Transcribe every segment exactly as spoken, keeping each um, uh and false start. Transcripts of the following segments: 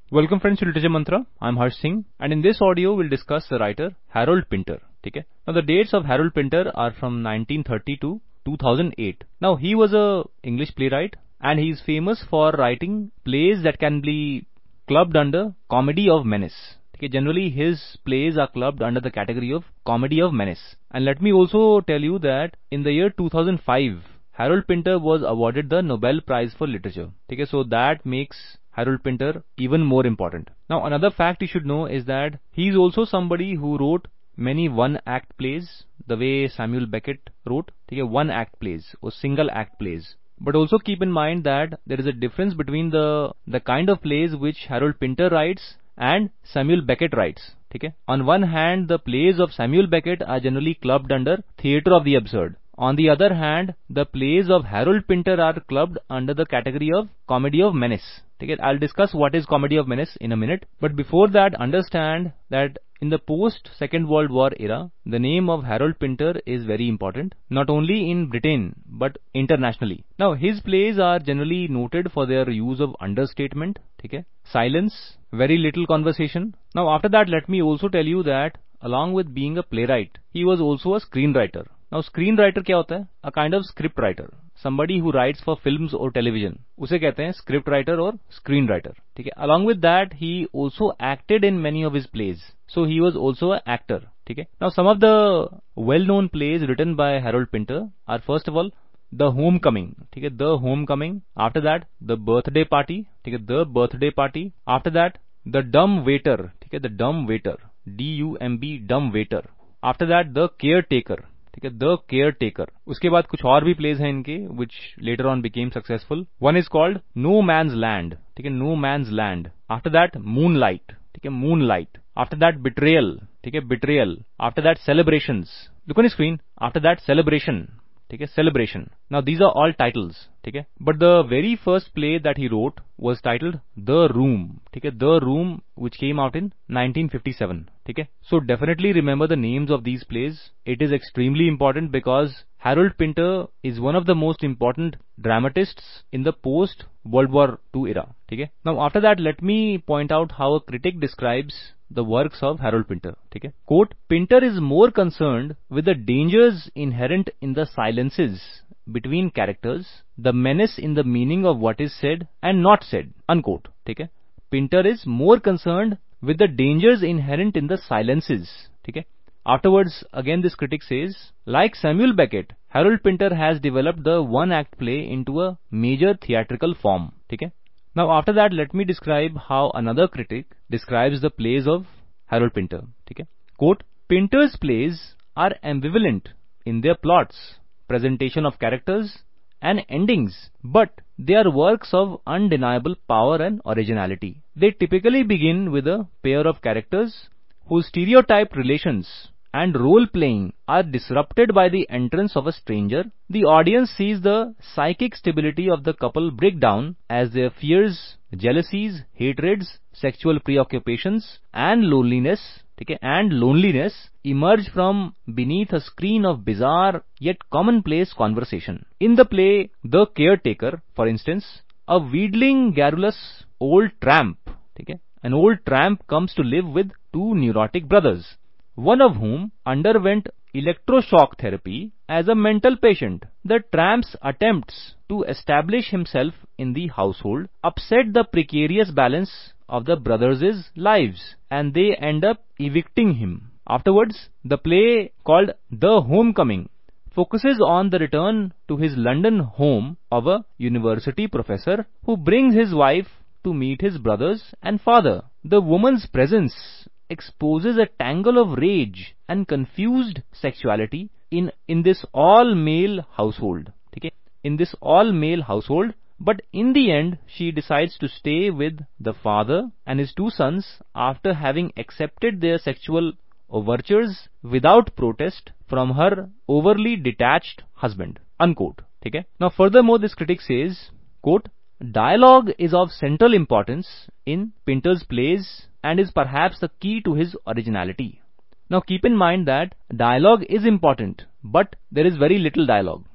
Welcome friends to Literature Mantra. I'm Harsh Singh, and in this audio we'll discuss the writer Harold Pinter. Okay? Now the dates of Harold Pinter are from nineteen thirty to two thousand eight. Now he was a English playwright, and he's famous for writing plays that can be clubbed under comedy of menace. Okay? Generally his plays are clubbed under the category of comedy of menace. And let me also tell you that in the year two thousand five, Harold Pinter was awarded the Nobel Prize for Literature. Okay? So that makes Harold Pinter even more important. Now another fact you should know is that he is also somebody who wrote many one-act plays, the way Samuel Beckett wrote, okay, one-act plays or single-act plays. But also keep in mind that there is a difference between the the kind of plays which Harold Pinter writes and Samuel Beckett writes. Okay? On one hand, the plays of Samuel Beckett are generally clubbed under theatre of the absurd. On the other hand, the plays of Harold Pinter are clubbed under the category of comedy of menace. Okay, I'll discuss what is comedy of menace in a minute. But before that, understand that in the post-Second World War era, the name of Harold Pinter is very important, not only in Britain, but internationally. Now, his plays are generally noted for their use of understatement, okay, silence, very little conversation. Now, after that, let me also tell you that along with being a playwright, he was also a screenwriter. Now, screenwriter क्या होता है? A kind of script writer. Somebody who writes for films or television. उसे कहते हैं script writer or screenwriter. ठीक है? Along with that, he also acted in many of his plays. So he was also an actor. ठीक है? Now, some of the well-known plays written by Harold Pinter are first of all, The Homecoming. ठीक है? The Homecoming. After that, The Birthday Party. ठीक है? The Birthday Party. After that, The Dumb Waiter. ठीक है? The Dumb Waiter. D U M B Dumb Waiter. After that, The Caretaker. ठीक है, the care taker. उसके बाद कुछ और भी प्लेज हैं इनके which later on became successful. One is called no man's land. ठीक है, no man's land. After that moon light. ठीक है, moon light. After that betrayal. ठीक है, betrayal. After that celebrations. Look on screen. After that celebration. ठीक है, celebration. Now these are all titles. ठीक है, but the very first play that he wrote was titled The Room. ठीक है, The Room, which came out in nineteen fifty-seven. ठीक है, so definitely remember the names of these plays. It is extremely important because Harold Pinter is one of the most important dramatists in the post World War Two era. ठीक है, now after that let me point out how a critic describes the works of Harold Pinter. ठीक है, quote, Pinter is more concerned with the dangers inherent in the silences between characters, the menace in the meaning of what is said and not said, unquote. ठीक है, Pinter is more concerned with the dangers inherent in the silences. ठीक है, afterwards again this critic says, like Samuel Beckett, Harold Pinter has developed the one-act play into a major theatrical form. ठीक है, now after that let me describe how another critic describes the plays of Harold Pinter. ठीक है, quote, Pinter's plays are ambivalent in their plots, presentation of characters and endings, but they are works of undeniable power and originality. They typically begin with a pair of characters whose stereotyped relations and role-playing are disrupted by the entrance of a stranger. The audience sees the psychic stability of the couple break down as their fears, jealousies, hatreds, sexual preoccupations, and loneliness, okay, and loneliness emerge from beneath a screen of bizarre yet commonplace conversation. In the play The Caretaker, for instance, a wheedling, garrulous old tramp, okay, an old tramp comes to live with two neurotic brothers, one of whom underwent electroshock therapy as a mental patient. The tramp's attempts to establish himself in the household upset the precarious balance of the brothers' lives, and they end up evicting him. Afterwards, the play called The Homecoming focuses on the return to his London home of a university professor who brings his wife to meet his brothers and father. The woman's presence exposes a tangle of rage and confused sexuality in, in this all-male household. Okay? In this all-male household, but in the end, she decides to stay with the father and his two sons after having accepted their sexual overtures without protest from her overly detached husband, unquote. Okay? Now furthermore, this critic says, quote, dialogue is of central importance in Pinter's plays and is perhaps the key to his originality. Now keep in mind that dialogue is important, but there is very little dialogue.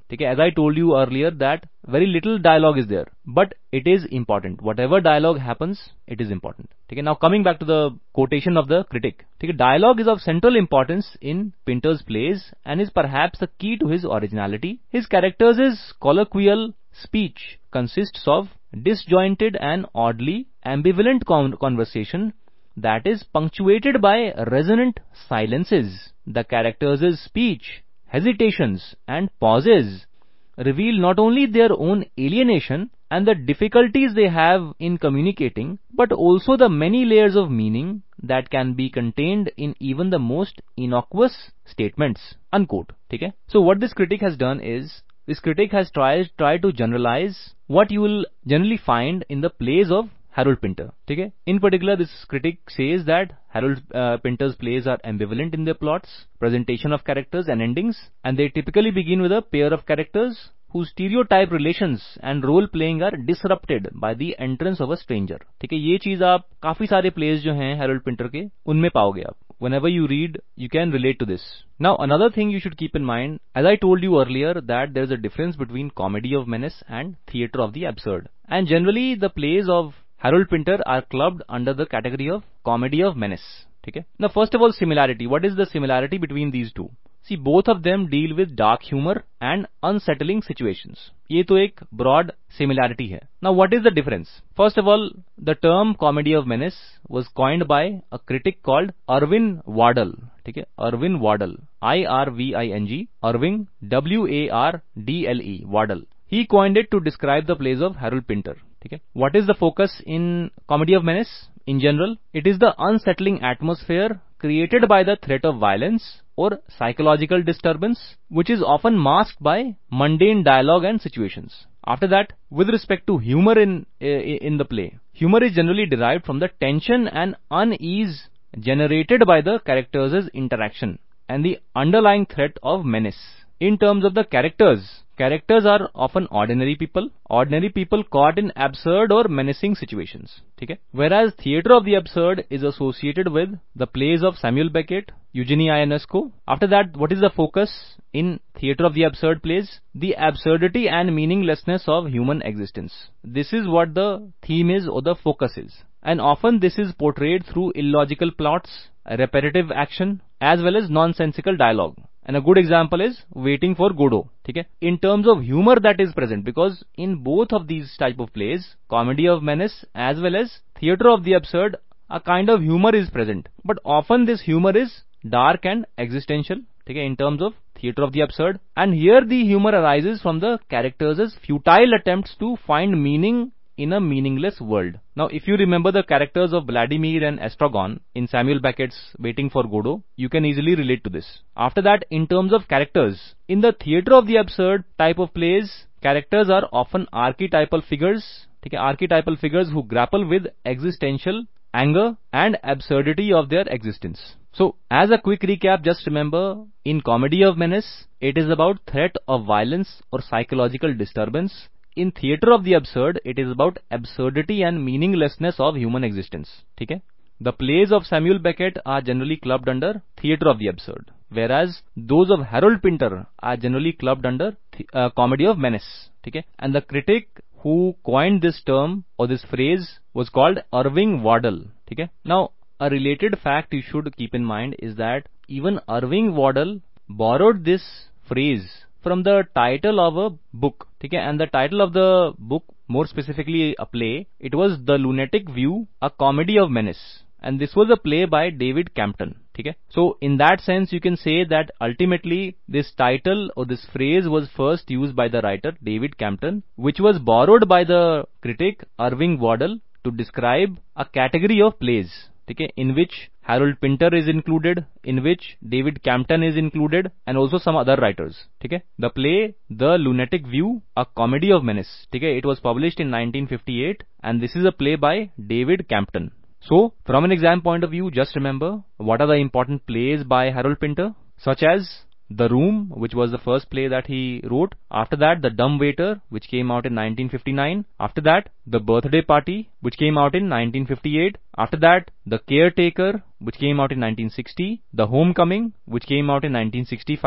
ठीक है. As I told you earlier that very little dialogue is there, but it is important. Whatever dialogue happens, it is important. ठीक है. Now coming back to the quotation of the critic. ठीक है. Dialogue is of central importance in Pinter's plays and is perhaps the key to his originality. His characters' is colloquial speech consists of disjointed and oddly ambivalent con conversation that is punctuated by resonant silences. The characters' speech, hesitations and pauses reveal not only their own alienation and the difficulties they have in communicating, but also the many layers of meaning that can be contained in even the most innocuous statements. Unquote. ठीक है? So what this critic has done is, this critic has tried tried to generalize what you will generally find in the plays of Harold Pinter. ठीक है? In particular, this critic says that Harold uh, Pinter's plays are ambivalent in their plots, presentation of characters and endings, and they typically begin with a pair of characters whose stereotype relations and role playing are disrupted by the entrance of a stranger. ठीक है? ये चीज आप काफी सारे plays जो हैं Harold Pinter के, उनमें पाओगे आप. Whenever you read, you can relate to this. Now, another thing you should keep in mind, as I told you earlier, that there is a difference between comedy of menace and theatre of the absurd. And generally, the plays of Harold Pinter are clubbed under the category of comedy of menace. ठीक है? Now, first of all, similarity. What is the similarity between these two? See, both of them deal with dark humor and unsettling situations. ये तो एक broad similarity है. Now, what is the difference? First of all, the term comedy of menace was coined by a critic called Irving Wardle. ठीक है? Irving Wardle. I R V I N G. Irving W A R D L E. Wardle. He coined it to describe the plays of Harold Pinter. ठीक है? What is the focus in comedy of menace? In general, it is the unsettling atmosphere created by the threat of violence or psychological disturbance, which is often masked by mundane dialogue and situations. After that, with respect to humor in in the play, humor is generally derived from the tension and unease generated by the characters' interaction and the underlying threat of menace. In terms of the characters, characters are often ordinary people, ordinary people caught in absurd or menacing situations. ठीक है? Whereas theatre of the absurd is associated with the plays of Samuel Beckett, Eugenie Ionesco. After that, what is the focus in theatre of the absurd plays? The absurdity and meaninglessness of human existence. This is what the theme is or the focus is. And often this is portrayed through illogical plots, repetitive action, as well as nonsensical dialogue. And a good example is Waiting for Godot. ठीक है? In terms of humor that is present, because in both of these type of plays, comedy of menace as well as theatre of the absurd, a kind of humor is present. But often this humor is dark and existential. ठीक है? In terms of theatre of the absurd, and here the humor arises from the characters' futile attempts to find meaning in a meaningless world. Now, if you remember the characters of Vladimir and Estragon in Samuel Beckett's Waiting for Godot, you can easily relate to this. After that, in terms of characters, in the theatre of the absurd type of plays, characters are often archetypal figures, okay, archetypal figures who grapple with existential anger and absurdity of their existence. So, as a quick recap, just remember, in Comedy of Menace, it is about threat of violence or psychological disturbance. In theatre of the absurd, it is about absurdity and meaninglessness of human existence. ठीक है? The plays of Samuel Beckett are generally clubbed under theatre of the absurd, whereas those of Harold Pinter are generally clubbed under uh, comedy of menace. ठीक है? And the critic who coined this term or this phrase was called Irving Wardle. ठीक है? Now, a related fact you should keep in mind is that even Irving Wardle borrowed this phrase from the title of a book. ठीक है? And the title of the book, more specifically a play, it was The Lunatic View, a Comedy of Menace. And this was a play by David Campton. ठीक है? So, in that sense, you can say that ultimately this title or this phrase was first used by the writer David Campton, which was borrowed by the critic Irving Wardle to describe a category of plays. ठीक है? In which Harold Pinter is included, in which David Campton is included, and also some other writers. ठीक है? The play The Lunatic View, a Comedy of Menace. ठीक है? It was published in nineteen fifty-eight, and this is a play by David Campton. So, from an exam point of view, just remember what are the important plays by Harold Pinter, such as The Room, which was the first play that he wrote. After that, The Dumb Waiter, which came out in nineteen fifty-nine. After that, The Birthday Party, which came out in nineteen fifty-eight. After that, The Caretaker, which came out in nineteen sixty. The Homecoming, which came out in nineteen sixty-five.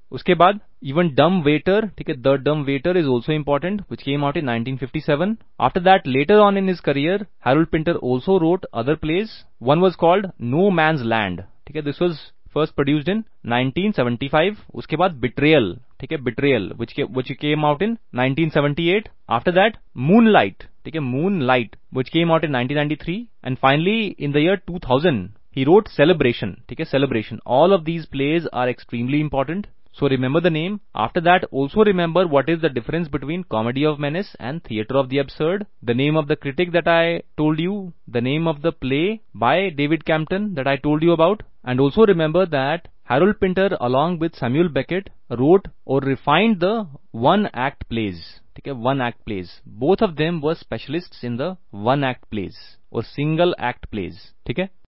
उसके बाद even Dumb Waiter, ठीक है, The Dumb Waiter is also important, which came out in nineteen fifty-seven. After that, later on in his career, Harold Pinter also wrote other plays. One was called No Man's Land, ठीक है, this was first produced in nineteen seventy-five. उसके बाद Betrayal, ठीक है, Betrayal, which came, which came out in nineteen seventy-eight. After that, Moonlight, ठीक है, Moonlight, which came out in nineteen ninety-three. And finally, in the year two thousand, he wrote Celebration, ठीक है, Celebration. All of these plays are extremely important. So remember the name. After that, also remember what is the difference between Comedy of Menace and Theatre of the Absurd. The name of the critic that I told you. The name of the play by David Campton that I told you about. And also remember that Harold Pinter along with Samuel Beckett wrote or refined the one-act plays. ठीक है, one-act plays. Both of them were specialists in the one-act plays or single-act plays. ठीक है.